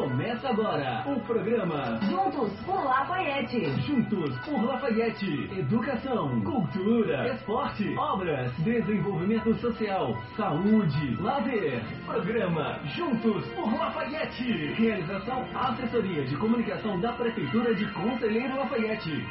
Começa agora o programa Juntos por Lafayette. Juntos por Lafayette. Educação, cultura, esporte, obras, desenvolvimento social, saúde, lazer. Programa Juntos por Lafayette. Realização Assessoria de Comunicação da Prefeitura de Conselheiro Lafayette.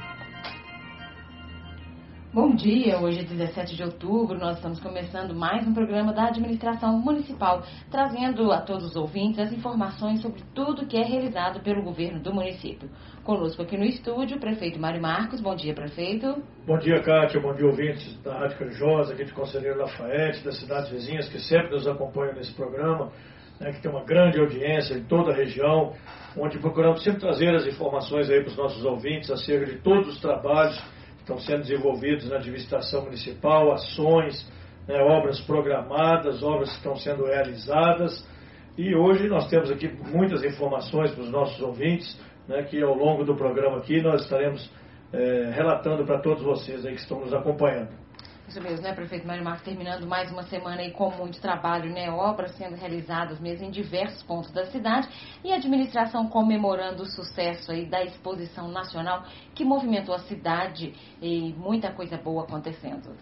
Bom dia, hoje é 17 de outubro, nós estamos começando mais um programa da Administração Municipal, trazendo a todos os ouvintes as informações sobre tudo que é realizado pelo governo do município. Conosco aqui no estúdio, o prefeito Mário Marcos. Bom dia, prefeito. Bom dia, Kátia. Bom dia, ouvintes da Rádio Carijosa, aqui de Conselheiro Lafayette, das cidades vizinhas que sempre nos acompanham nesse programa, que tem uma grande audiência em toda a região, onde procuramos sempre trazer as informações aí para os nossos ouvintes acerca de todos os trabalhos estão sendo desenvolvidos na administração municipal, ações, obras programadas, obras que estão sendo realizadas. E hoje nós temos aqui muitas informações para os nossos ouvintes, que ao longo do programa aqui nós estaremos relatando para todos vocês aí que estão nos acompanhando. Isso mesmo, prefeito Mário Marcos, terminando mais uma semana aí com muito trabalho, obras sendo realizadas mesmo em diversos pontos da cidade e a administração comemorando o sucesso aí da exposição nacional que movimentou a cidade e muita coisa boa acontecendo.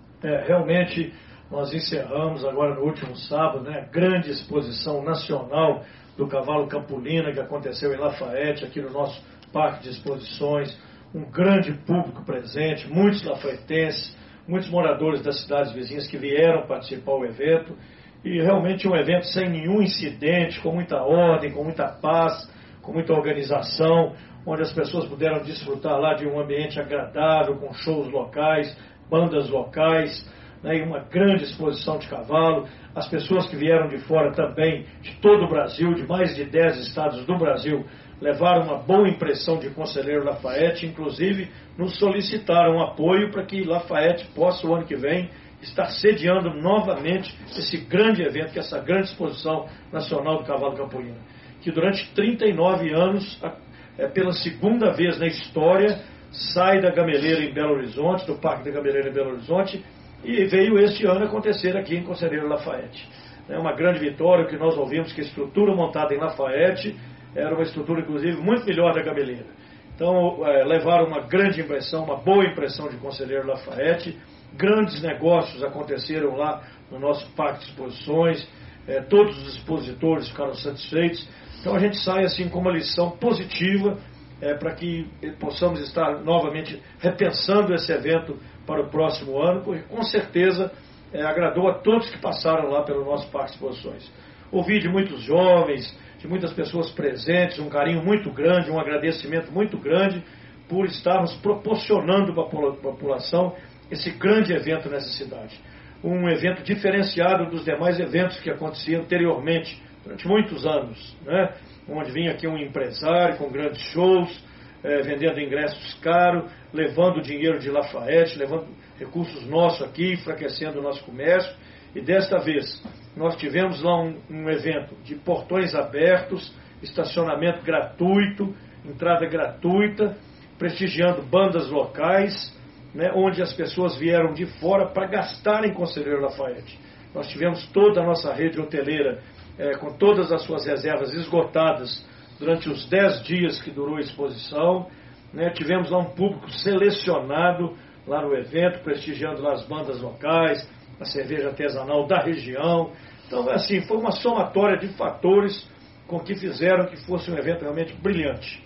Realmente nós encerramos agora no último sábado, a grande exposição nacional do cavalo Campolina que aconteceu em Lafayette, aqui no nosso parque de exposições, um grande público presente, muitos lafaietenses, muitos moradores das cidades vizinhas que vieram participar do evento, e realmente um evento sem nenhum incidente, com muita ordem, com muita paz, com muita organização, onde as pessoas puderam desfrutar lá de um ambiente agradável, com shows locais, bandas locais, e uma grande exposição de cavalo. As pessoas que vieram de fora também, de todo o Brasil, de mais de 10 estados do Brasil, levaram uma boa impressão de Conselheiro Lafayette, inclusive nos solicitaram apoio para que Lafayette possa, o ano que vem, estar sediando novamente esse grande evento, que é essa grande exposição nacional do cavalo Campolina, que durante 39 anos, pela segunda vez na história, sai da Gameleira em Belo Horizonte, do Parque da Gameleira em Belo Horizonte, e veio este ano acontecer aqui em Conselheiro Lafayette. É uma grande vitória, que nós ouvimos que a estrutura montada em Lafayette era uma estrutura, inclusive, muito melhor da Gameleira. Então, levaram uma grande impressão, uma boa impressão de Conselheiro Lafayette. Grandes negócios aconteceram lá no nosso parque de exposições. Todos os expositores ficaram satisfeitos. Então, a gente sai assim com uma lição positiva para que possamos estar novamente repensando esse evento para o próximo ano, porque com certeza agradou a todos que passaram lá pelo nosso parque de exposições. Ouvi de muitos jovens, de muitas pessoas presentes, um carinho muito grande, um agradecimento muito grande por estarmos proporcionando para a população esse grande evento nessa cidade. Um evento diferenciado dos demais eventos que aconteciam anteriormente, durante muitos anos, onde vinha aqui um empresário com grandes shows, vendendo ingressos caros, levando dinheiro de Lafayette, levando recursos nossos aqui, enfraquecendo o nosso comércio. E desta vez nós tivemos lá um evento de portões abertos, estacionamento gratuito, entrada gratuita, prestigiando bandas locais, onde as pessoas vieram de fora para gastar em Conselheiro Lafayette. Nós tivemos toda a nossa rede hoteleira com todas as suas reservas esgotadas durante os 10 dias que durou a exposição. Tivemos lá um público selecionado lá no evento, prestigiando lá as bandas locais, a cerveja artesanal da região. Então, assim, foi uma somatória de fatores com que fizeram que fosse um evento realmente brilhante.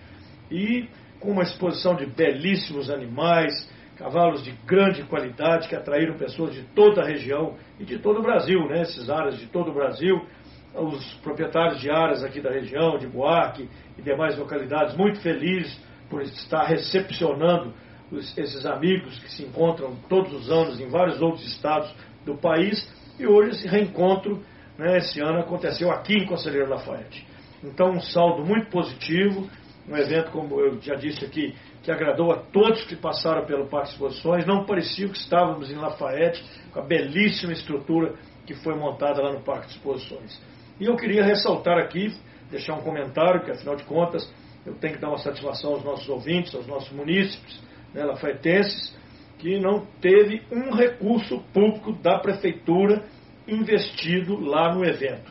E com uma exposição de belíssimos animais, cavalos de grande qualidade, que atraíram pessoas de toda a região e de todo o Brasil, esses aras de todo o Brasil. Os proprietários de aras aqui da região, de Buarque e demais localidades, muito felizes por estar recepcionando esses amigos que se encontram todos os anos em vários outros estados do país, e hoje esse reencontro, esse ano, aconteceu aqui em Conselheiro Lafayette. Então, um saldo muito positivo, um evento, como eu já disse aqui, que agradou a todos que passaram pelo Parque de Exposições. Não parecia que estávamos em Lafayette, com a belíssima estrutura que foi montada lá no Parque de Exposições. E eu queria ressaltar aqui, deixar um comentário, que afinal de contas eu tenho que dar uma satisfação aos nossos ouvintes, aos nossos munícipes, lafaietenses, que não teve um recurso público da prefeitura investido lá no evento.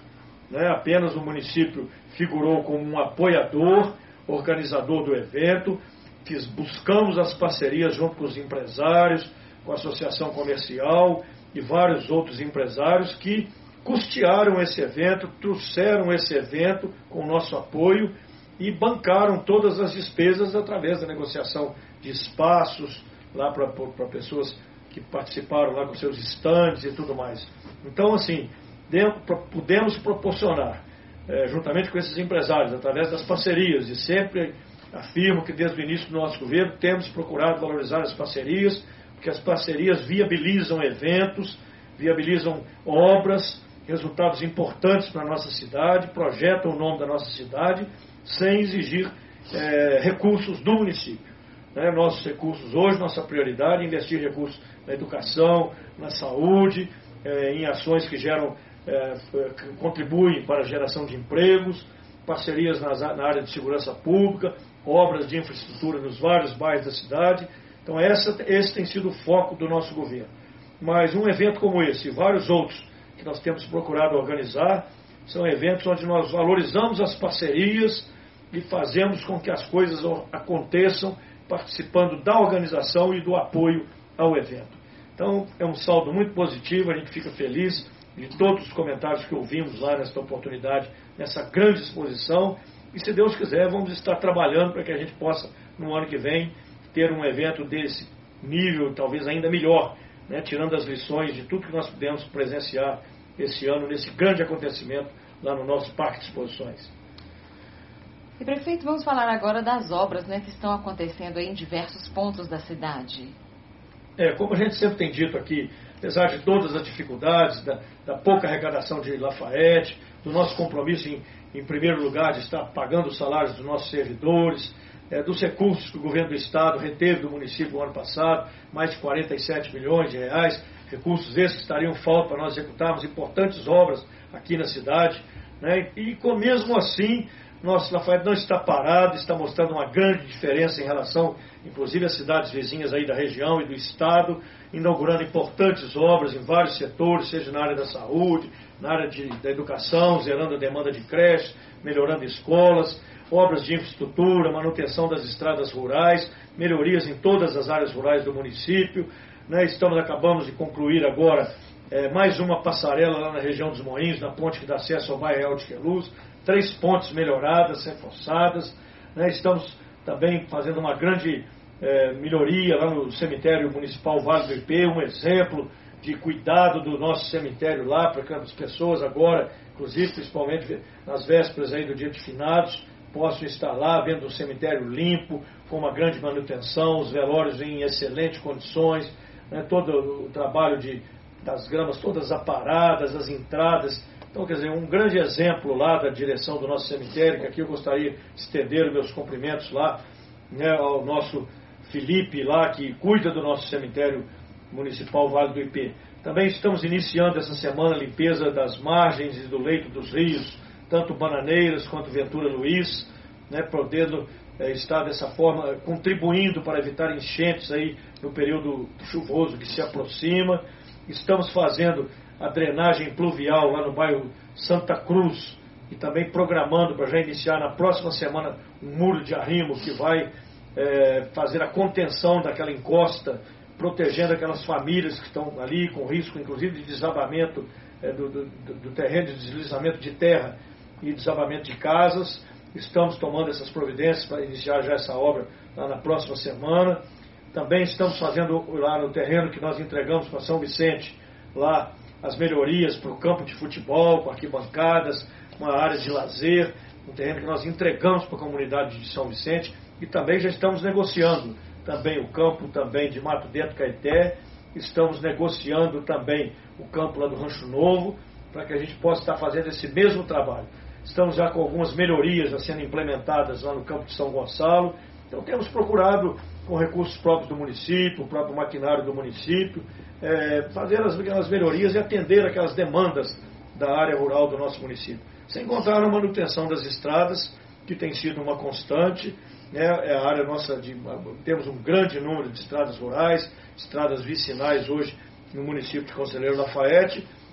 né? Apenas o município figurou como um apoiador, organizador do evento. Buscamos as parcerias junto com os empresários, com a associação comercial e vários outros empresários que custearam esse evento, trouxeram esse evento com o nosso apoio e bancaram todas as despesas através da negociação de espaços lá para pessoas que participaram lá com seus estandes e tudo mais. Então, assim, pudemos proporcionar, juntamente com esses empresários, através das parcerias, e sempre afirmo que desde o início do nosso governo temos procurado valorizar as parcerias, porque as parcerias viabilizam eventos, viabilizam obras, resultados importantes para a nossa cidade, projetam o nome da nossa cidade, sem exigir recursos do município. Nossos recursos hoje, nossa prioridade é investir recursos na educação, na saúde, em ações que geram, que contribuem para a geração de empregos, parcerias na área de segurança pública, obras de infraestrutura nos vários bairros da cidade. Então esse tem sido o foco do nosso governo. Mas um evento como esse e vários outros que nós temos procurado organizar, são eventos onde nós valorizamos as parcerias e fazemos com que as coisas aconteçam participando da organização e do apoio ao evento. Então é um saldo muito positivo, a gente fica feliz de todos os comentários que ouvimos lá nesta oportunidade, nessa grande exposição, e se Deus quiser vamos estar trabalhando para que a gente possa, no ano que vem, ter um evento desse nível, talvez ainda melhor, né, tirando as lições de tudo que nós pudemos presenciar esse ano, nesse grande acontecimento lá no nosso Parque de Exposições. E, prefeito, vamos falar agora das obras, né, que estão acontecendo aí em diversos pontos da cidade. Como a gente sempre tem dito aqui, apesar de todas as dificuldades, da pouca arrecadação de Lafayette, do nosso compromisso em primeiro lugar de estar pagando os salários dos nossos servidores, dos recursos que o governo do estado reteve do município no ano passado, mais de 47 milhões de reais, recursos esses que estariam falta para nós executarmos importantes obras aqui na cidade, né? E mesmo assim, nosso Lafayette não está parado, está mostrando uma grande diferença em relação, inclusive, às cidades vizinhas aí da região e do estado, inaugurando importantes obras em vários setores, seja na área da saúde, na área da educação, zerando a demanda de creches, melhorando escolas, obras de infraestrutura, manutenção das estradas rurais, melhorias em todas as áreas rurais do município, né? Acabamos de concluir agora mais uma passarela lá na região dos Moinhos, na ponte que dá acesso ao bairro Real de Queluz, 3 pontes melhoradas, reforçadas, né? Estamos também fazendo uma grande melhoria lá no cemitério municipal Vale do Ipê, um exemplo de cuidado do nosso cemitério lá, para que as pessoas agora, inclusive principalmente nas vésperas aí do dia de finados, possam estar lá vendo o cemitério limpo, com uma grande manutenção, os velórios em excelentes condições, né, todo o trabalho das gramas todas aparadas, as entradas. Então, quer dizer, um grande exemplo lá da direção do nosso cemitério, que aqui eu gostaria de estender os meus cumprimentos lá, né, ao nosso Felipe lá, que cuida do nosso cemitério municipal Vale do Ipê. Também estamos iniciando essa semana a limpeza das margens e do leito dos rios, tanto Bananeiras quanto Ventura Luiz, né, podendo estar dessa forma contribuindo para evitar enchentes aí no período chuvoso que se aproxima. Estamos fazendo a drenagem pluvial lá no bairro Santa Cruz e também programando para já iniciar na próxima semana um muro de arrimo que vai fazer a contenção daquela encosta, protegendo aquelas famílias que estão ali com risco inclusive de desabamento do terreno, de deslizamento de terra e desabamento de casas. Estamos tomando essas providências para iniciar já essa obra lá na próxima semana. Também estamos fazendo lá no terreno que nós entregamos para São Vicente, lá as melhorias para o campo de futebol, com arquibancadas, uma área de lazer, um terreno que nós entregamos para a comunidade de São Vicente, e também já estamos negociando também o campo também de Mato Dentro Caeté, estamos negociando também o campo lá do Rancho Novo, para que a gente possa estar fazendo esse mesmo trabalho. Estamos já com algumas melhorias já sendo implementadas lá no campo de São Gonçalo. Então temos procurado, com recursos próprios do município, o próprio maquinário do município, fazer aquelas melhorias e atender aquelas demandas da área rural do nosso município. Sem contar a manutenção das estradas, que tem sido uma constante, né? A área nossa temos um grande número de estradas rurais, estradas vicinais hoje no município de Conselheiro Lafayette,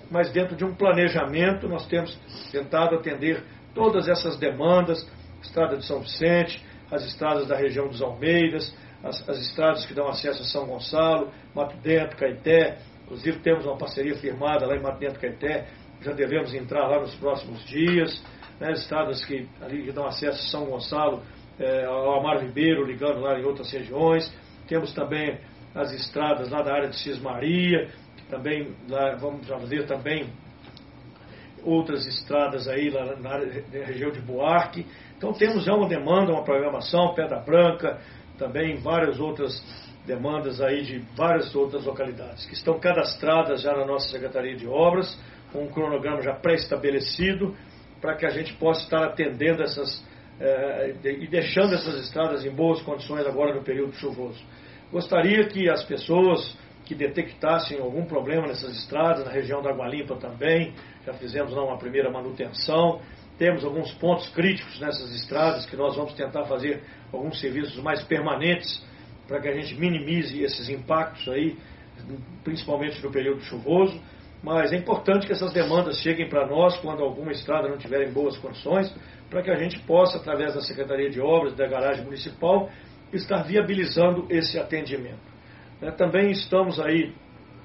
mas dentro de um planejamento nós temos tentado atender todas essas demandas, estrada de São Vicente, as estradas da região dos Almeidas, as estradas que dão acesso a São Gonçalo, Mato Dentro, Caeté. Inclusive temos uma parceria firmada lá em Mato Dentro, Caeté, já devemos entrar lá nos próximos dias, né? As estradas que ali dão acesso a São Gonçalo, ao Amaro Ribeiro, ligando lá em outras regiões. Temos também as estradas lá da área de Cismaria, também lá vamos fazer também outras estradas aí lá na região de Buarque. Então temos já uma demanda, uma programação, Pedra Branca, também várias outras demandas aí de várias outras localidades, que estão cadastradas já na nossa Secretaria de Obras, com um cronograma já pré-estabelecido, para que a gente possa estar atendendo e deixando essas estradas em boas condições agora no período chuvoso. Gostaria que as pessoas que detectassem algum problema nessas estradas, na região da Água Limpa também, já fizemos lá uma primeira manutenção, temos alguns pontos críticos nessas estradas que nós vamos tentar fazer alguns serviços mais permanentes para que a gente minimize esses impactos aí, principalmente no período chuvoso, mas é importante que essas demandas cheguem para nós quando alguma estrada não estiver em boas condições, para que a gente possa, através da Secretaria de Obras, da garagem municipal, estar viabilizando esse atendimento. Também estamos aí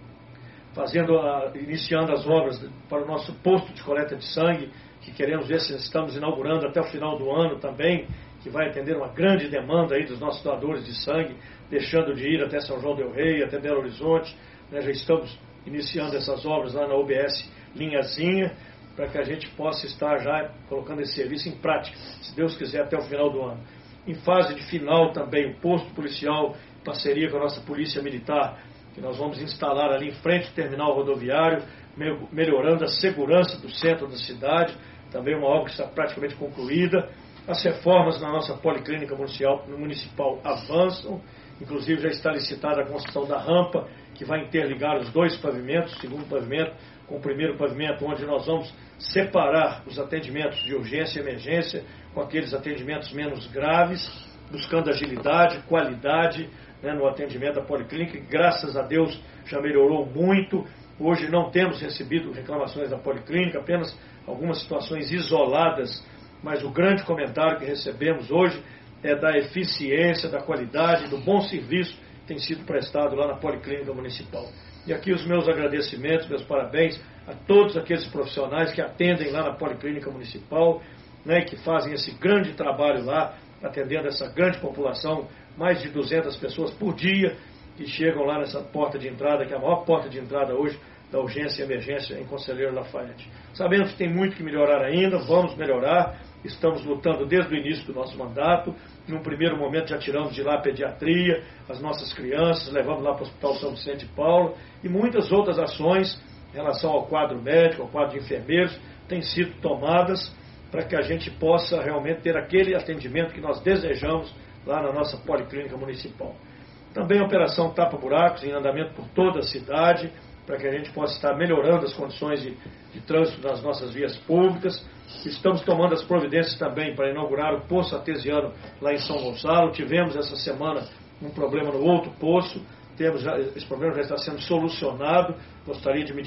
iniciando as obras para o nosso posto de coleta de sangue, que queremos ver se estamos inaugurando até o final do ano também, que vai atender uma grande demanda aí dos nossos doadores de sangue, deixando de ir até São João del Rei, até Belo Horizonte. Já estamos iniciando essas obras lá na UBS Linhazinha, para que a gente possa estar já colocando esse serviço em prática, se Deus quiser, até o final do ano. Em fase de final também, o posto policial, em parceria com a nossa Polícia Militar, que nós vamos instalar ali em frente ao terminal rodoviário, melhorando a segurança do centro da cidade, também uma obra que está praticamente concluída. As reformas na nossa Policlínica Municipal avançam, inclusive já está licitada a construção da rampa, que vai interligar os dois pavimentos, o segundo pavimento com o primeiro pavimento, onde nós vamos separar os atendimentos de urgência e emergência com aqueles atendimentos menos graves, buscando agilidade, qualidade, no atendimento da Policlínica, que graças a Deus já melhorou muito. Hoje não temos recebido reclamações da Policlínica, apenas algumas situações isoladas, mas o grande comentário que recebemos hoje é da eficiência, da qualidade, do bom serviço que tem sido prestado lá na Policlínica Municipal. E aqui os meus agradecimentos, meus parabéns a todos aqueles profissionais que atendem lá na Policlínica Municipal, que fazem esse grande trabalho lá, atendendo essa grande população, mais de 200 pessoas por dia, que chegam lá nessa porta de entrada, que é a maior porta de entrada hoje da urgência e emergência em Conselheiro Lafaiete. Sabemos que tem muito que melhorar ainda, vamos melhorar, estamos lutando desde o início do nosso mandato. Num primeiro momento já tiramos de lá a pediatria, as nossas crianças, levamos lá para o Hospital São Vicente de Paulo, e muitas outras ações em relação ao quadro médico, ao quadro de enfermeiros, têm sido tomadas para que a gente possa realmente ter aquele atendimento que nós desejamos lá na nossa Policlínica Municipal. Também a operação Tapa Buracos, em andamento por toda a cidade, para que a gente possa estar melhorando as condições de trânsito nas nossas vias públicas. Estamos tomando as providências também para inaugurar o poço artesiano lá em São Gonçalo. Tivemos essa semana um problema no outro poço, esse problema já está sendo solucionado. Gostaria de me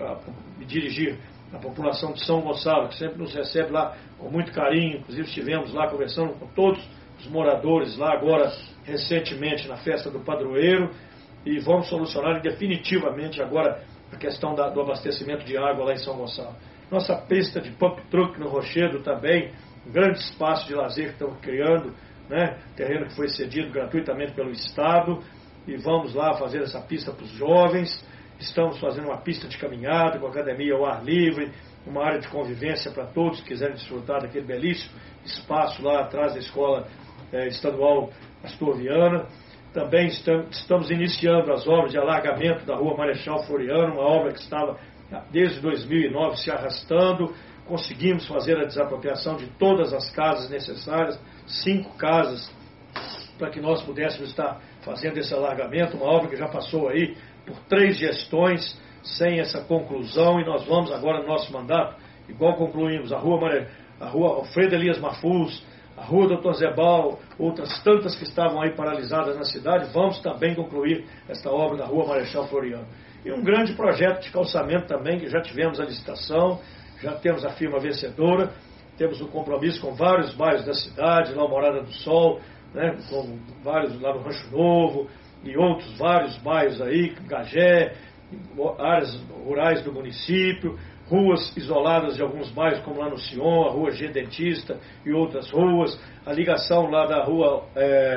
dirigir à população de São Gonçalo, que sempre nos recebe lá com muito carinho. Inclusive estivemos lá conversando com todos os moradores lá agora recentemente na festa do padroeiro, e vamos solucionar definitivamente agora a questão do abastecimento de água lá em São Gonçalo. Nossa pista de pump truck no Rochedo também, um grande espaço de lazer que estamos criando, terreno que foi cedido gratuitamente pelo Estado, e vamos lá fazer essa pista para os jovens. Estamos fazendo uma pista de caminhada com academia ao ar livre, uma área de convivência para todos que quiserem desfrutar daquele belíssimo espaço lá atrás da Escola Estadual Astorviana. Também estamos iniciando as obras de alargamento da Rua Marechal Floriano, uma obra que estava desde 2009 se arrastando. Conseguimos fazer a desapropriação de todas as casas necessárias, 5 casas, para que nós pudéssemos estar fazendo esse alargamento, uma obra que já passou aí por 3 gestões sem essa conclusão, e nós vamos agora no nosso mandato, igual concluímos a Rua Alfredo Elias Mafuz, a Rua Dr. Zebal, outras tantas que estavam aí paralisadas na cidade, vamos também concluir esta obra da Rua Marechal Floriano. E um grande projeto de calçamento também, que já tivemos a licitação, já temos a firma vencedora, temos um compromisso com vários bairros da cidade, lá Morada do Sol, né, com vários lá no Rancho Novo e outros vários bairros aí, Gagé, áreas rurais do município, ruas isoladas de alguns bairros, como lá no Sion, a rua G Dentista e outras ruas, a ligação lá da rua,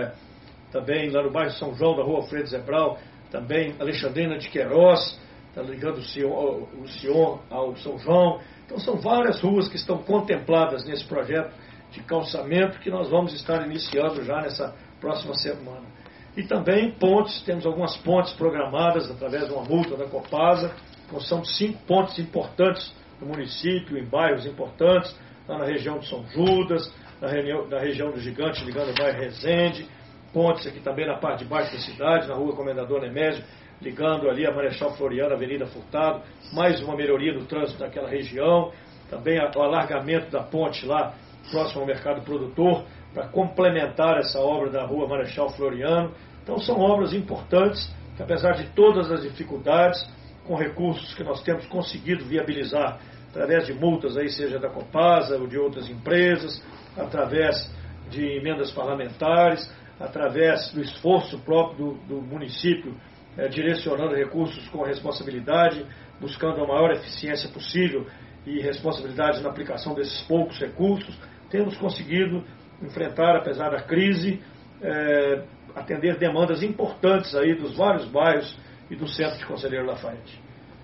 também lá no bairro São João, da rua Alfredo Zebral, também Alexandrina de Queiroz, está ligando o Sion ao São João. Então são várias ruas que estão contempladas nesse projeto de calçamento que nós vamos estar iniciando já nessa próxima semana. E também pontes, temos algumas pontes programadas através de uma multa da Copasa, são 5 pontes importantes no município, em bairros importantes, lá na região de São Judas, na região do Gigante, ligando o bairro Resende, pontes aqui também na parte de baixo da cidade, na rua Comendador Nemésio, ligando ali a Marechal Floriano, Avenida Furtado, mais uma melhoria do trânsito daquela região, também o alargamento da ponte lá, próximo ao Mercado Produtor, para complementar essa obra da rua Marechal Floriano. Então são obras importantes, que apesar de todas as dificuldades, com recursos que nós temos conseguido viabilizar, através de multas, aí, seja da Copasa ou de outras empresas, através de emendas parlamentares, através do esforço próprio do município, direcionando recursos com responsabilidade, buscando a maior eficiência possível e responsabilidade na aplicação desses poucos recursos, temos conseguido enfrentar, apesar da crise, atender demandas importantes aí dos vários bairros e do centro de Conselheiro Lafaiete.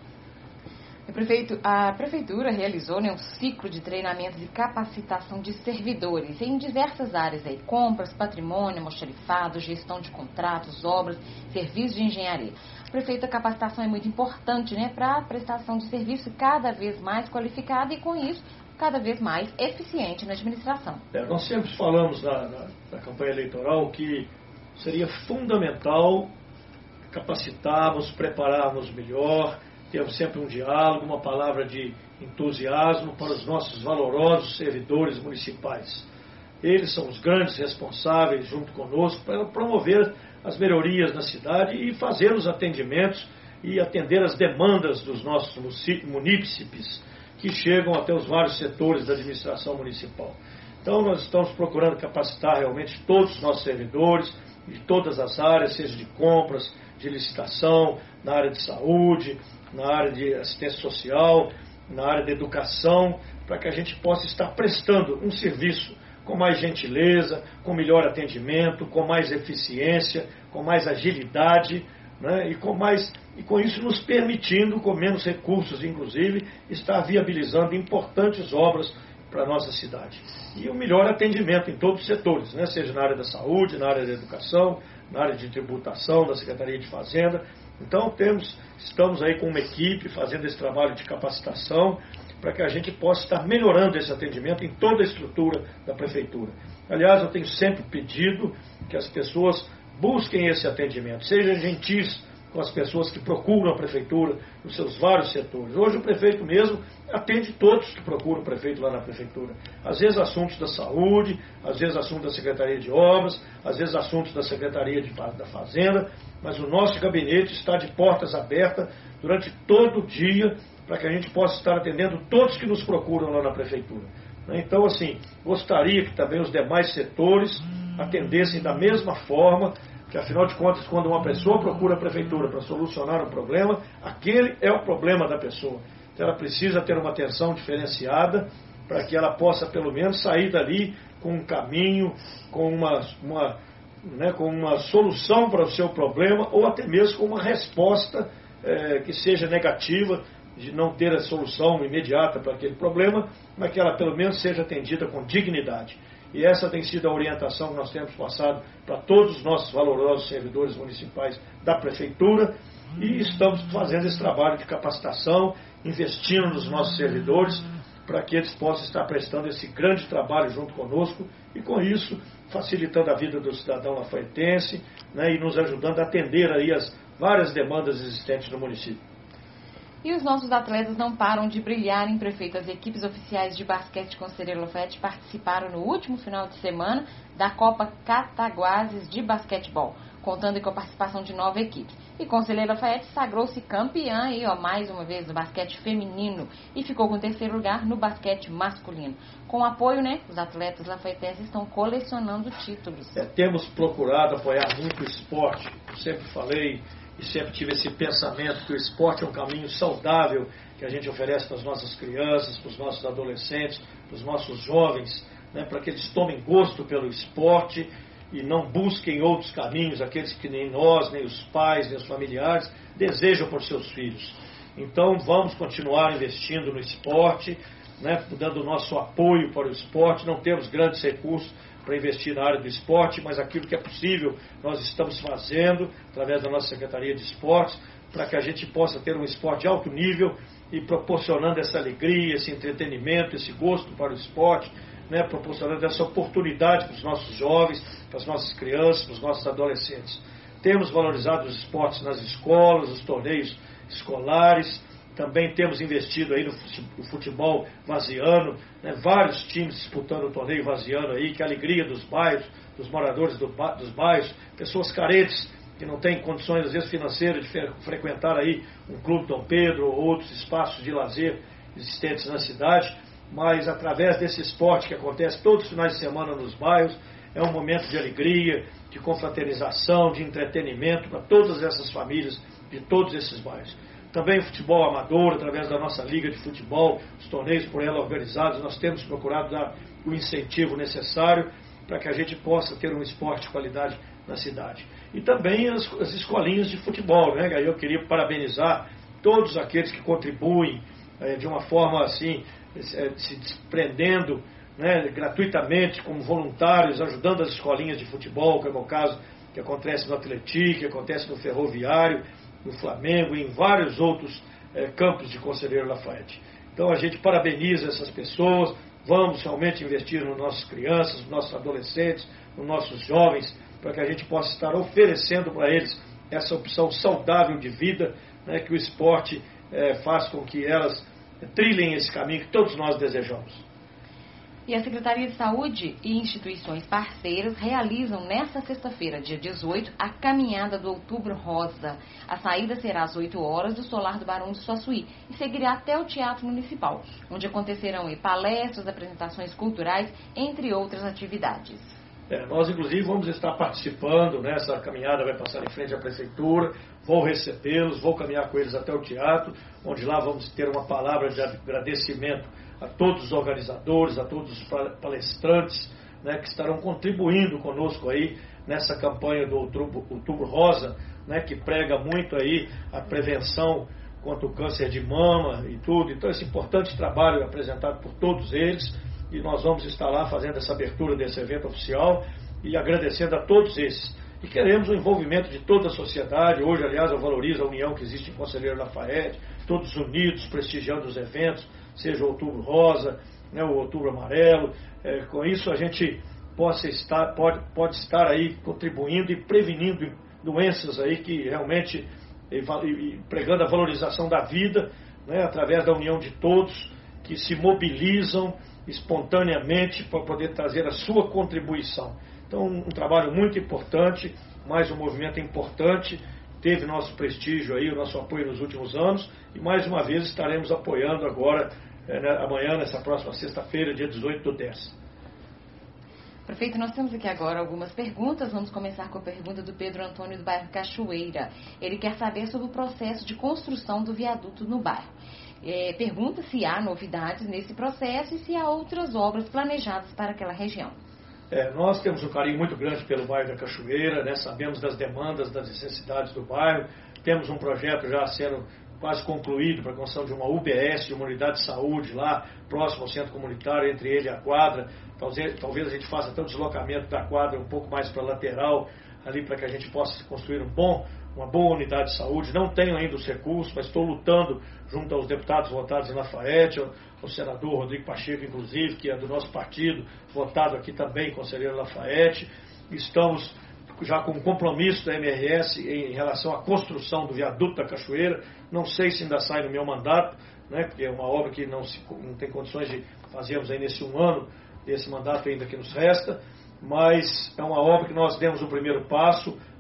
Prefeito, a Prefeitura realizou um ciclo de treinamentos e capacitação de servidores em diversas áreas, aí, compras, patrimônio, almoxarifado, gestão de contratos, obras, serviços de engenharia. Prefeito, a capacitação é muito importante, né, para a prestação de serviço cada vez mais qualificada e, com isso, cada vez mais eficiente na administração. Nós sempre falamos na campanha eleitoral que seria fundamental capacitarmos, prepararmos melhor, temos sempre um diálogo, uma palavra de entusiasmo para os nossos valorosos servidores municipais. Eles são os grandes responsáveis, junto conosco, para promover as melhorias na cidade e fazer os atendimentos e atender as demandas dos nossos munícipes, que chegam até os vários setores da administração municipal. Então nós estamos procurando capacitar realmente todos os nossos servidores, de todas as áreas, seja de compras, de licitação, na área de saúde, na área de assistência social, na área de educação, para que a gente possa estar prestando um serviço com mais gentileza, com melhor atendimento, com mais eficiência, com mais agilidade, né, e com isso nos permitindo, com menos recursos, inclusive, estar viabilizando importantes obras para a nossa cidade. E o melhor atendimento em todos os setores, né, seja na área da saúde, na área da educação, na área de tributação, da Secretaria de Fazenda. Então estamos aí com uma equipe fazendo esse trabalho de capacitação para que a gente possa estar melhorando esse atendimento em toda a estrutura da Prefeitura. Aliás, eu tenho sempre pedido que as pessoas busquem esse atendimento, sejam gentis com as pessoas que procuram a Prefeitura nos seus vários setores. Hoje o prefeito mesmo atende todos que procuram o prefeito lá na Prefeitura. Às vezes assuntos da saúde, às vezes assuntos da Secretaria de Obras, às vezes assuntos da Secretaria da Fazenda, mas o nosso gabinete está de portas abertas durante todo o dia para que a gente possa estar atendendo todos que nos procuram lá na Prefeitura. Então, assim, gostaria que também os demais setores atendessem da mesma forma, que afinal de contas, quando uma pessoa procura a Prefeitura para solucionar um problema, aquele é o problema da pessoa. Então ela precisa ter uma atenção diferenciada para que ela possa pelo menos sair dali com um caminho, com uma solução para o seu problema, ou até mesmo com uma resposta que seja negativa, de não ter a solução imediata para aquele problema, mas que ela pelo menos seja atendida com dignidade. E essa tem sido a orientação que nós temos passado para todos os nossos valorosos servidores municipais da Prefeitura, e estamos fazendo esse trabalho de capacitação, investindo nos nossos servidores, para que eles possam estar prestando esse grande trabalho junto conosco, e com isso facilitando a vida do cidadão lafaietense, né, e nos ajudando a atender aí as várias demandas existentes no município. E os nossos atletas não param de brilhar, em prefeito. As equipes oficiais de basquete Conselheiro Lafaiete participaram no último final de semana da Copa Cataguases de basquetebol, contando com a participação de 9 equipes. E Conselheiro Lafayette sagrou-se campeã aí, mais uma vez, no basquete feminino e ficou com o 3º lugar no basquete masculino. Com apoio, os atletas lafaietenses estão colecionando títulos. Temos procurado apoiar muito o esporte. Eu sempre falei e sempre tive esse pensamento que o esporte é um caminho saudável que a gente oferece para as nossas crianças, para os nossos adolescentes, para os nossos jovens, para que eles tomem gosto pelo esporte e não busquem outros caminhos, aqueles que nem nós, nem os pais, nem os familiares desejam por seus filhos. Então vamos continuar investindo no esporte, dando o nosso apoio para o esporte. Não temos grandes recursos para investir na área do esporte, mas aquilo que é possível nós estamos fazendo através da nossa Secretaria de Esportes, para que a gente possa ter um esporte de alto nível e proporcionando essa alegria, esse entretenimento, esse gosto para o esporte, proporcionando essa oportunidade para os nossos jovens, para as nossas crianças, para os nossos adolescentes. Temos valorizado os esportes nas escolas, os torneios escolares, também temos investido aí no futebol vaziano, vários times disputando o torneio vaziano aí, que é a alegria dos bairros, dos moradores dos bairros, pessoas carentes que não têm condições às vezes financeiras de frequentar aí um clube Dom Pedro ou outros espaços de lazer existentes na cidade, mas através desse esporte que acontece todos os finais de semana nos bairros, é um momento de alegria, de confraternização, de entretenimento para todas essas famílias de todos esses bairros. Também o futebol amador, através da nossa liga de futebol, os torneios por ela organizados, nós temos procurado dar o incentivo necessário para que a gente possa ter um esporte de qualidade na cidade. E também as escolinhas de futebol, Aí eu queria parabenizar todos aqueles que contribuem de uma forma assim, se desprendendo gratuitamente como voluntários, ajudando as escolinhas de futebol, como é o caso que acontece no Atlético, que acontece no Ferroviário, no Flamengo e em vários outros campos de Conselheiro Lafayette. Então a gente parabeniza essas pessoas, vamos realmente investir nas nossas crianças, nos nossos adolescentes, nos nossos jovens, para que a gente possa estar oferecendo para eles essa opção saudável de vida, que o esporte faz com que elas trilhem esse caminho que todos nós desejamos. E a Secretaria de Saúde e instituições parceiras realizam nesta sexta-feira, dia 18, a caminhada do Outubro Rosa. A saída será às 8 horas do Solar do Barão de Suaçuí e seguirá até o Teatro Municipal, onde acontecerão palestras, apresentações culturais, entre outras atividades. Nós, inclusive, vamos estar participando, essa caminhada vai passar em frente à Prefeitura, vou recebê-los, vou caminhar com eles até o teatro, onde lá vamos ter uma palavra de agradecimento a todos os organizadores, a todos os palestrantes, que estarão contribuindo conosco aí nessa campanha do Outubro Rosa, que prega muito aí a prevenção contra o câncer de mama e tudo. Então esse importante trabalho é apresentado por todos eles e nós vamos estar lá fazendo essa abertura desse evento oficial e agradecendo a todos esses. E queremos o envolvimento de toda a sociedade. Hoje, aliás, eu valorizo a união que existe em Conselheiro Lafayette, todos unidos, prestigiando os eventos, seja o Outubro Rosa, o Outubro Amarelo. Com isso a gente pode estar aí contribuindo e prevenindo doenças aí que realmente, pregando a valorização da vida, através da união de todos que se mobilizam espontaneamente para poder trazer a sua contribuição. Então, um trabalho muito importante, mais um movimento importante, teve nosso prestígio aí, o nosso apoio nos últimos anos, e mais uma vez estaremos apoiando agora, amanhã, nessa próxima sexta-feira, dia 18/10. Prefeito, nós temos aqui agora algumas perguntas. Vamos começar com a pergunta do Pedro Antônio do bairro Cachoeira. Ele quer saber sobre o processo de construção do viaduto no bairro. Pergunta se há novidades nesse processo e se há outras obras planejadas para aquela região. Nós temos um carinho muito grande pelo bairro da Cachoeira, sabemos das demandas, das necessidades do bairro. Temos um projeto já sendo quase concluído para a construção de uma UBS, de uma unidade de saúde lá, próximo ao centro comunitário, entre ele e a quadra. Talvez a gente faça até o deslocamento da quadra um pouco mais para a lateral, ali para que a gente possa construir uma boa unidade de saúde. Não tenho ainda os recursos, mas estou lutando junto aos deputados votados em Lafayette, ao senador Rodrigo Pacheco, inclusive, que é do nosso partido, votado aqui também, conselheiro Lafayette. Estamos já com um compromisso da MRS em relação à construção do viaduto da Cachoeira. Não sei se ainda sai no meu mandato, porque é uma obra que não tem condições de fazermos aí nesse um ano, desse mandato ainda que nos resta, mas é uma obra que nós demos o primeiro passo,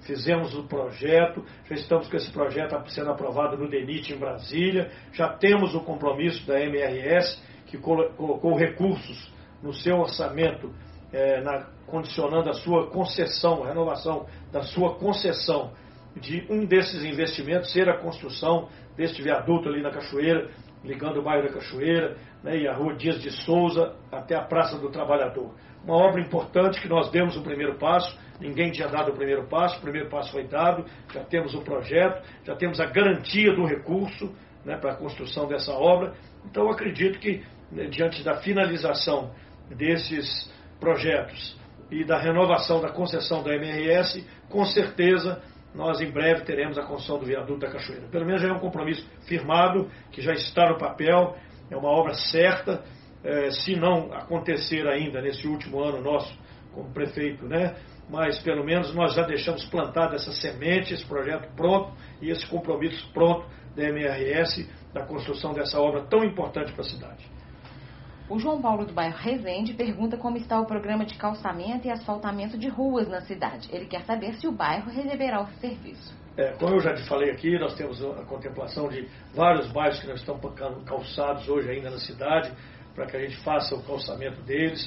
fizemos o projeto, já estamos com esse projeto sendo aprovado no DENIT em Brasília, já temos o compromisso da MRS, que colocou recursos no seu orçamento, condicionando a sua concessão, a renovação da sua concessão, de um desses investimentos ser a construção deste viaduto ali na Cachoeira, ligando o bairro da Cachoeira, né, e a rua Dias de Souza até a Praça do Trabalhador. Uma obra importante que nós demos o primeiro passo, ninguém tinha dado o primeiro passo foi dado, já temos o projeto, já temos a garantia do recurso, né, para a construção dessa obra. Então eu acredito que, né, diante da finalização desses projetos e da renovação da concessão da MRS, com certeza nós em breve teremos a construção do viaduto da Cachoeira. Pelo menos já é um compromisso firmado, que já está no papel, é uma obra certa. Se não acontecer ainda nesse último ano nosso como prefeito, né? Mas pelo menos nós já deixamos plantada essa semente, esse projeto pronto e esse compromisso pronto da MRS, da construção dessa obra tão importante para a cidade. O João Paulo do bairro Resende pergunta como está o programa de calçamento e asfaltamento de ruas na cidade. Ele quer saber se o bairro receberá o serviço. Como eu já te falei aqui, nós temos a contemplação de vários bairros que não estão calçados hoje ainda na cidade, para que a gente faça o calçamento deles.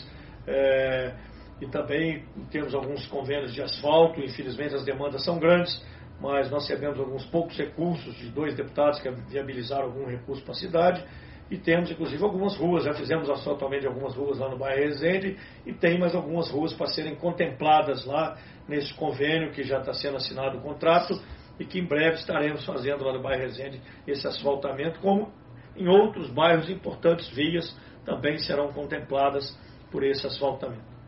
E também temos alguns convênios de asfalto. Infelizmente as demandas são grandes, mas nós recebemos alguns poucos recursos de 2 deputados que viabilizaram algum recurso para a cidade. E temos, inclusive, algumas ruas, já fizemos asfaltamento de algumas ruas lá no bairro Resende, e tem mais algumas ruas para serem contempladas lá nesse convênio, que já está sendo assinado o contrato, e que em breve estaremos fazendo lá no bairro Resende esse asfaltamento, como em outros bairros importantes, vias também serão contempladas por esse asfaltamento.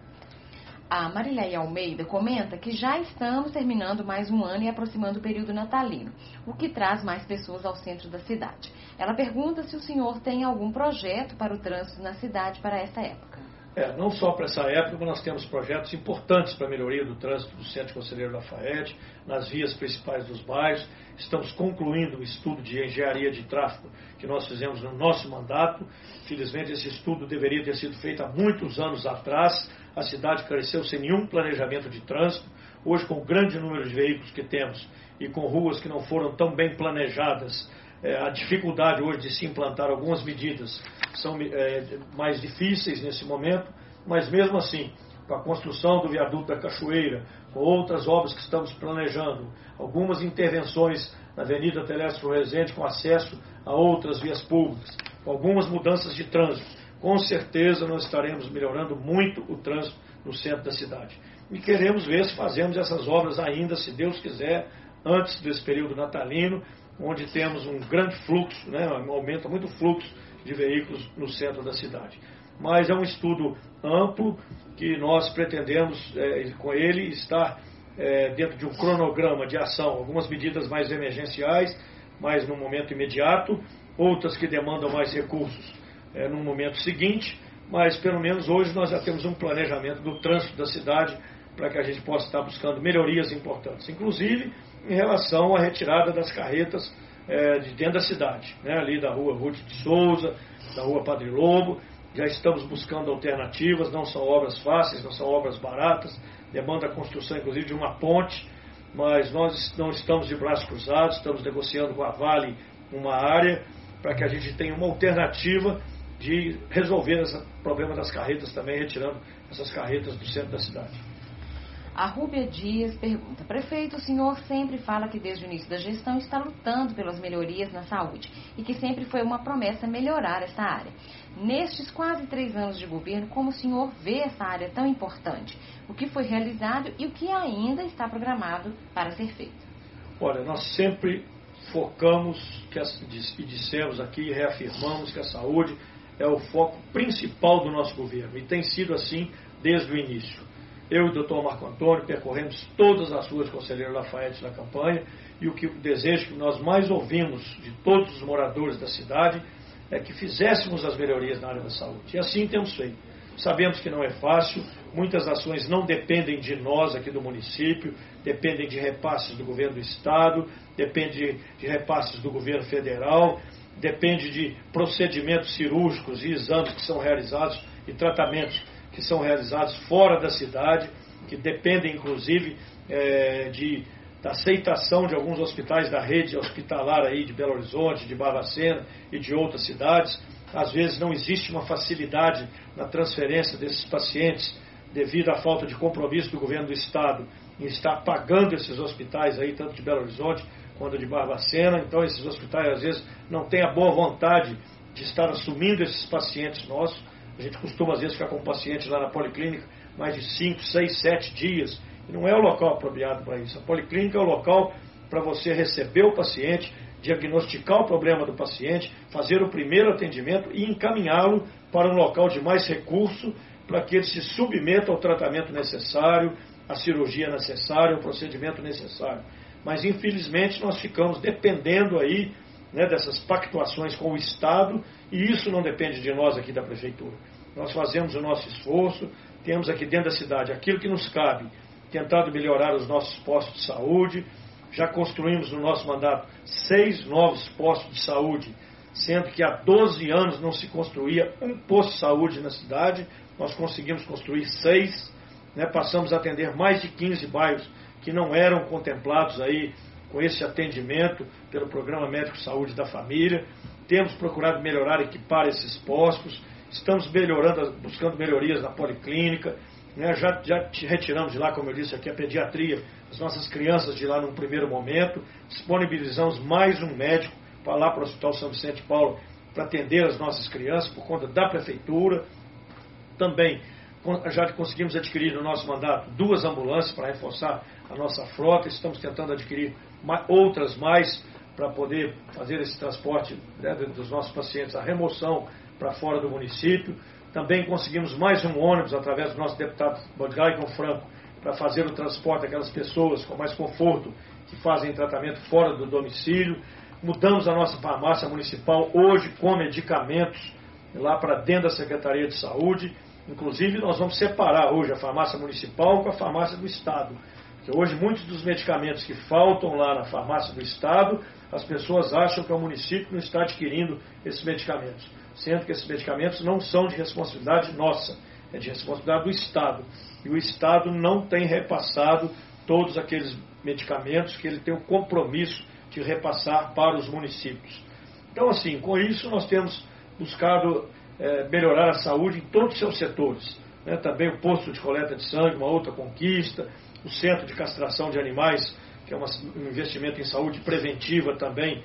A Marileia Almeida comenta que já estamos terminando mais um ano e aproximando o período natalino, o que traz mais pessoas ao centro da cidade. Ela pergunta se o senhor tem algum projeto para o trânsito na cidade para essa época. Não só para essa época, mas nós temos projetos importantes para a melhoria do trânsito do Centro Conselheiro Lafayette, nas vias principais dos bairros. Estamos concluindo o estudo de engenharia de tráfego que nós fizemos no nosso mandato. Felizmente, esse estudo deveria ter sido feito há muitos anos atrás. A cidade cresceu sem nenhum planejamento de trânsito. Hoje, com o grande número de veículos que temos e com ruas que não foram tão bem planejadas, a dificuldade hoje de se implantar algumas medidas são mais difíceis nesse momento, mas mesmo assim, com a construção do viaduto da Cachoeira, com outras obras que estamos planejando, algumas intervenções na Avenida Telésforo Resende com acesso a outras vias públicas, com algumas mudanças de trânsito, com certeza nós estaremos melhorando muito o trânsito no centro da cidade. E queremos ver se fazemos essas obras ainda, se Deus quiser, antes desse período natalino, onde temos um grande fluxo, né, aumenta muito o fluxo de veículos no centro da cidade. Mas é um estudo amplo que nós pretendemos, com ele, estar dentro de um cronograma de ação, algumas medidas mais emergenciais, mais no momento imediato, outras que demandam mais recursos no momento seguinte, mas pelo menos hoje nós já temos um planejamento do trânsito da cidade para que a gente possa estar buscando melhorias importantes, inclusive em relação à retirada das carretas de dentro da cidade, né, ali da rua Ruth de Souza, da rua Padre Lobo. Já estamos buscando alternativas, não são obras fáceis, não são obras baratas, demanda a construção inclusive de uma ponte, mas nós não estamos de braços cruzados, estamos negociando com a Vale uma área para que a gente tenha uma alternativa de resolver esse problema das carretas também, retirando essas carretas do centro da cidade. A Rúbia Dias pergunta: prefeito, o senhor sempre fala que desde o início da gestão está lutando pelas melhorias na saúde e que sempre foi uma promessa melhorar essa área. Nestes quase 3 anos de governo, como o senhor vê essa área tão importante? O que foi realizado e o que ainda está programado para ser feito? Olha, nós sempre focamos e dissemos aqui e reafirmamos que a saúde é o foco principal do nosso governo e tem sido assim desde o início. Eu e o Dr. Marco Antônio percorremos todas as ruas Conselheiro Lafayette na campanha e o desejo que nós mais ouvimos de todos os moradores da cidade é que fizéssemos as melhorias na área da saúde. E assim temos feito. Sabemos que não é fácil, muitas ações não dependem de nós aqui do município, dependem de repasses do governo do estado, dependem de repasses do governo federal, depende de procedimentos cirúrgicos e exames que são realizados e tratamentos que são realizados fora da cidade, que dependem inclusive de da aceitação de alguns hospitais da rede hospitalar aí de Belo Horizonte, de Barbacena e de outras cidades. Às vezes não existe uma facilidade na transferência desses pacientes devido à falta de compromisso do governo do estado em estar pagando esses hospitais aí, tanto de Belo Horizonte quanto de Barbacena. Então esses hospitais às vezes não têm a boa vontade de estar assumindo esses pacientes nossos. A gente costuma às vezes ficar com o paciente lá na policlínica mais de 5, 6, 7 dias. E não é o local apropriado para isso. A policlínica é o local para você receber o paciente, diagnosticar o problema do paciente, fazer o primeiro atendimento e encaminhá-lo para um local de mais recurso para que ele se submeta ao tratamento necessário, à cirurgia necessária, ao procedimento necessário. Mas infelizmente nós ficamos dependendo aí, né, dessas pactuações com o Estado, e isso não depende de nós aqui da Prefeitura. Nós fazemos o nosso esforço, temos aqui dentro da cidade aquilo que nos cabe, tentado melhorar os nossos postos de saúde. Já construímos no nosso mandato 6 novos postos de saúde, sendo que há 12 anos não se construía um posto de saúde na cidade. Nós conseguimos construir 6, né? Passamos a atender mais de 15 bairros que não eram contemplados aí com esse atendimento pelo Programa Médico Saúde da Família. Temos procurado melhorar, equipar esses postos, estamos melhorando, buscando melhorias na policlínica, né? Já retiramos de lá, como eu disse aqui, a pediatria, as nossas crianças de lá num primeiro momento, disponibilizamos mais um médico para lá para o Hospital São Vicente de Paulo para atender as nossas crianças por conta da Prefeitura. Também já conseguimos adquirir no nosso mandato 2 ambulâncias para reforçar a nossa frota. Estamos tentando adquirir outras mais para poder fazer esse transporte, né, dos nossos pacientes, a remoção para fora do município. Também conseguimos mais um ônibus através do nosso deputado Bodgaicon Franco para fazer o transporte daquelas pessoas com mais conforto que fazem tratamento fora do domicílio. Mudamos a nossa farmácia municipal hoje com medicamentos lá para dentro da Secretaria de Saúde. Inclusive nós vamos separar hoje a farmácia municipal com a farmácia do Estado. Porque hoje muitos dos medicamentos que faltam lá na farmácia do Estado, as pessoas acham que o município não está adquirindo esses medicamentos, sendo que esses medicamentos não são de responsabilidade nossa, é de responsabilidade do Estado. E o Estado não tem repassado todos aqueles medicamentos que ele tem o compromisso de repassar para os municípios. Então, assim, com isso nós temos buscado melhorar a saúde em todos os seus setores, né? Também o posto de coleta de sangue, uma outra conquista, o centro de castração de animais, que é um investimento em saúde preventiva também,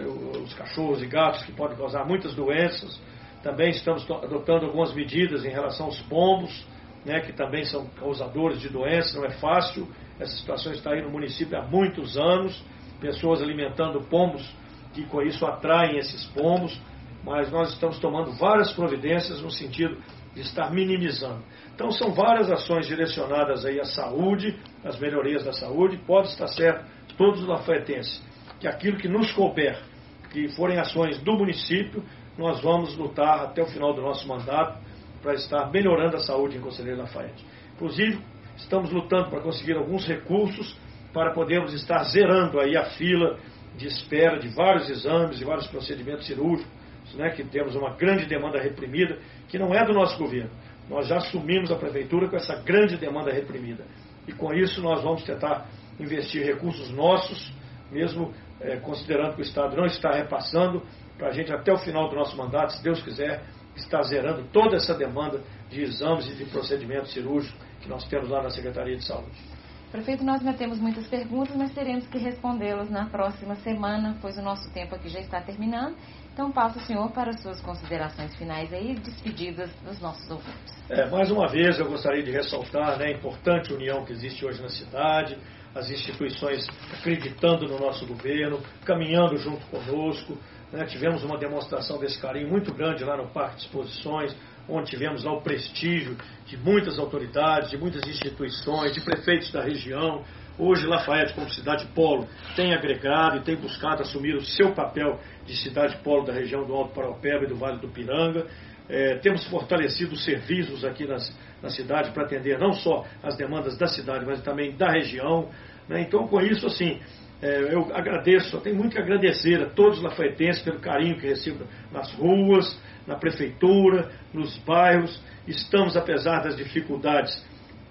os cachorros e gatos que podem causar muitas doenças. Também estamos adotando algumas medidas em relação aos pombos, né, que também são causadores de doenças. Não é fácil, essa situação está aí no município há muitos anos, pessoas alimentando pombos que com isso atraem esses pombos, mas nós estamos tomando várias providências no sentido de estar minimizando. Então são várias ações direcionadas aí à saúde, às melhorias da saúde. Pode estar certo, todos os lafaientenses, que aquilo que nos couber, que forem ações do município, nós vamos lutar até o final do nosso mandato para estar melhorando a saúde em Conselheiro Lafaiete. Inclusive, estamos lutando para conseguir alguns recursos para podermos estar zerando aí a fila de espera de vários exames e vários procedimentos cirúrgicos, né, que temos uma grande demanda reprimida, que não é do nosso governo. Nós já assumimos a Prefeitura com essa grande demanda reprimida. E com isso nós vamos tentar investir recursos nossos, mesmo considerando que o Estado não está repassando, para a gente até o final do nosso mandato, se Deus quiser, estar zerando toda essa demanda de exames e de procedimentos cirúrgicos que nós temos lá na Secretaria de Saúde. Prefeito, nós ainda temos muitas perguntas, mas teremos que respondê-las na próxima semana, pois o nosso tempo aqui já está terminando. Então, passo o senhor para as suas considerações finais aí, despedidas dos nossos ouvintes. Mais uma vez, eu gostaria de ressaltar, né, a importante união que existe hoje na cidade, as instituições acreditando no nosso governo, caminhando junto conosco, né. Tivemos uma demonstração desse carinho muito grande lá no Parque de Exposições, onde tivemos lá o prestígio de muitas autoridades, de muitas instituições, de prefeitos da região. Hoje, Lafaiete, como cidade polo, tem agregado e tem buscado assumir o seu papel de cidade polo da região do Alto Paraupeba e do Vale do Piranga. Temos fortalecido os serviços aqui na cidade para atender não só as demandas da cidade, mas também da região, né? Então, com isso, assim, eu agradeço, eu tenho muito que agradecer a todos os lafaietenses pelo carinho que recebo nas ruas, na prefeitura, nos bairros. Estamos, apesar das dificuldades,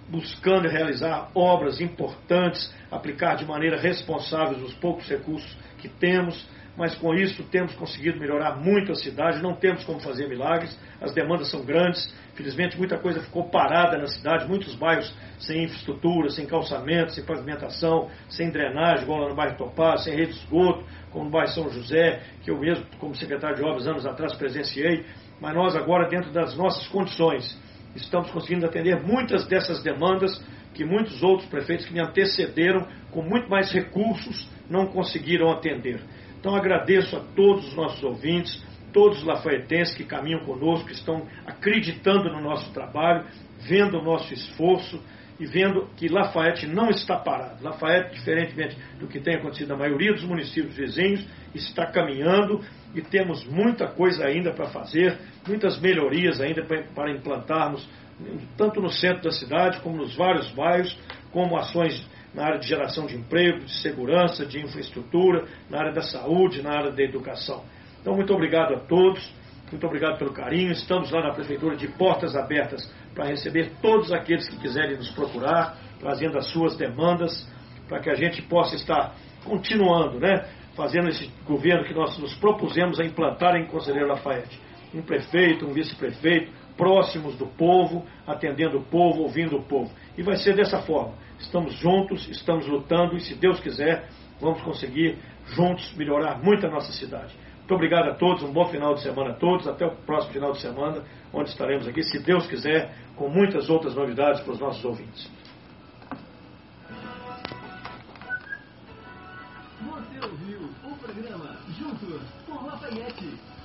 buscando realizar obras importantes, aplicar de maneira responsável os poucos recursos que temos, mas com isso temos conseguido melhorar muito a cidade, não temos como fazer milagres, as demandas são grandes, felizmente muita coisa ficou parada na cidade, muitos bairros sem infraestrutura, sem calçamento, sem pavimentação, sem drenagem, igual lá no bairro Topaz, sem rede de esgoto, como no bairro São José, que eu mesmo, como secretário de obras, anos atrás presenciei, mas nós agora, dentro das nossas condições, estamos conseguindo atender muitas dessas demandas que muitos outros prefeitos que me antecederam, com muito mais recursos, não conseguiram atender. Então agradeço a todos os nossos ouvintes, todos os lafaetenses que caminham conosco, que estão acreditando no nosso trabalho, vendo o nosso esforço e vendo que Lafayette não está parado. Lafayette, diferentemente do que tem acontecido na maioria dos municípios vizinhos, está caminhando e temos muita coisa ainda para fazer, muitas melhorias ainda para implantarmos, tanto no centro da cidade, como nos vários bairros, como ações na área de geração de emprego, de segurança, de infraestrutura, na área da saúde, na área da educação. Então, muito obrigado a todos, muito obrigado pelo carinho. Estamos lá na Prefeitura de portas abertas para receber todos aqueles que quiserem nos procurar, trazendo as suas demandas, para que a gente possa estar continuando, fazendo esse governo que nós nos propusemos a implantar em Conselheiro Lafayette. Um prefeito, um vice-prefeito, próximos do povo, atendendo o povo, ouvindo o povo. E vai ser dessa forma. Estamos juntos, estamos lutando e, se Deus quiser, vamos conseguir juntos melhorar muito a nossa cidade. Muito obrigado a todos, um bom final de semana a todos, até o próximo final de semana, onde estaremos aqui, se Deus quiser, com muitas outras novidades para os nossos ouvintes. Você ouviu o programa Juntos por Lafayette.